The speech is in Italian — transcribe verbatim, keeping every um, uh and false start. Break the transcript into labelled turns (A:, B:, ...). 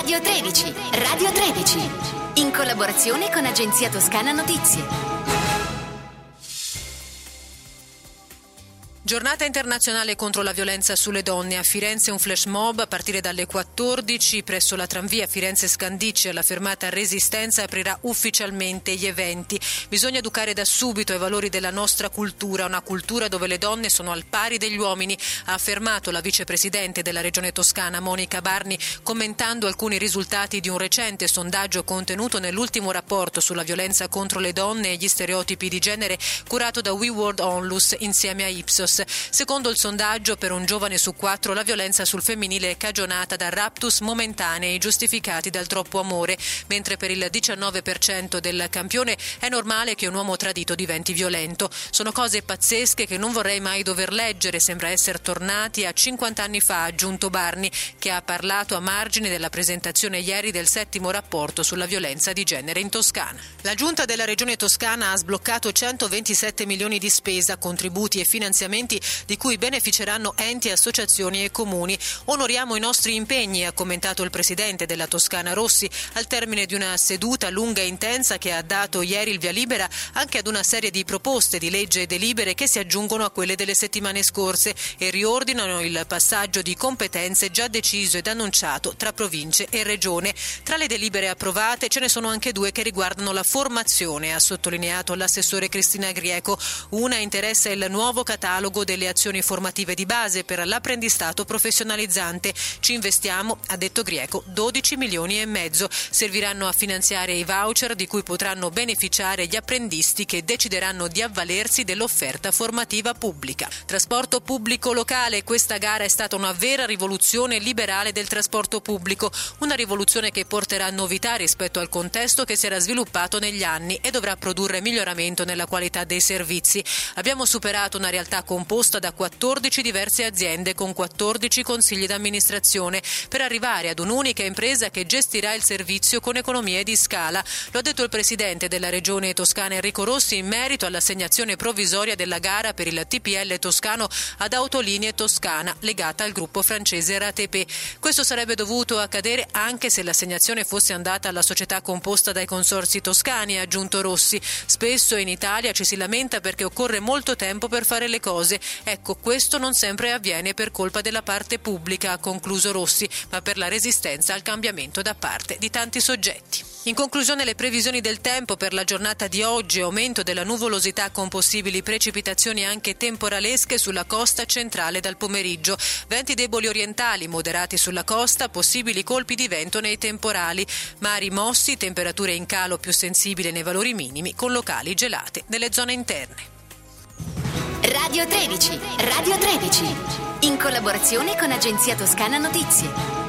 A: Radio tredici, Radio tredici, in collaborazione con Agenzia Toscana Notizie.
B: Giornata internazionale contro la violenza sulle donne. A Firenze un flash mob a partire dalle quattordici presso la tranvia Firenze-Scandicci alla fermata Resistenza aprirà ufficialmente gli eventi. Bisogna educare da subito ai valori della nostra cultura, una cultura dove le donne sono al pari degli uomini, ha affermato la vicepresidente della Regione Toscana Monica Barni, commentando alcuni risultati di un recente sondaggio contenuto nell'ultimo rapporto sulla violenza contro le donne e gli stereotipi di genere curato da We World Onlus insieme a Ipsos. Secondo il sondaggio, per un giovane su quattro la violenza sul femminile è cagionata da raptus momentanei giustificati dal troppo amore, mentre per il diciannove per cento del campione è normale che un uomo tradito diventi violento. Sono cose pazzesche che non vorrei mai dover leggere, sembra essere tornati a cinquanta anni fa, ha aggiunto Barni, che ha parlato a margine della presentazione ieri del settimo rapporto sulla violenza di genere in Toscana. La giunta della Regione Toscana ha sbloccato centoventisette milioni di spesa, contributi e finanziamenti di cui beneficeranno enti, associazioni e comuni. Onoriamo i nostri impegni, ha commentato il presidente della Toscana Rossi al termine di una seduta lunga e intensa che ha dato ieri il via libera anche ad una serie di proposte di legge e delibere che si aggiungono a quelle delle settimane scorse e riordinano il passaggio di competenze già deciso ed annunciato tra province e regione. Tra le delibere approvate ce ne sono anche due che riguardano la formazione, ha sottolineato l'assessore Cristina Grieco. Una interessa il nuovo catalogo delle azioni formative di base per l'apprendistato professionalizzante. Ci investiamo, ha detto Grieco, dodici milioni e mezzo. Serviranno a finanziare i voucher di cui potranno beneficiare gli apprendisti che decideranno di avvalersi dell'offerta formativa pubblica. Trasporto pubblico locale. Questa gara è stata una vera rivoluzione liberale del trasporto pubblico, una rivoluzione che porterà novità rispetto al contesto che si era sviluppato negli anni e dovrà produrre miglioramento nella qualità dei servizi. Abbiamo superato una realtà composta da quattordici diverse aziende con quattordici consigli d'amministrazione per arrivare ad un'unica impresa che gestirà il servizio con economie di scala. Lo ha detto il presidente della Regione Toscana Enrico Rossi in merito all'assegnazione provvisoria della gara per il T P L toscano ad Autolinee Toscana legata al gruppo francese R A T P. Questo sarebbe dovuto accadere anche se l'assegnazione fosse andata alla società composta dai consorzi toscani, ha aggiunto Rossi. Spesso in Italia ci si lamenta perché occorre molto tempo per fare le cose. Ecco, questo non sempre avviene per colpa della parte pubblica, ha concluso Rossi, ma per la resistenza al cambiamento da parte di tanti soggetti. In conclusione, le previsioni del tempo per la giornata di oggi: aumento della nuvolosità con possibili precipitazioni anche temporalesche sulla costa centrale dal pomeriggio, venti deboli orientali moderati sulla costa, possibili colpi di vento nei temporali, mari mossi, temperature in calo più sensibili nei valori minimi con locali gelate nelle zone interne.
A: Radio tredici, Radio tredici, in collaborazione con Agenzia Toscana Notizie.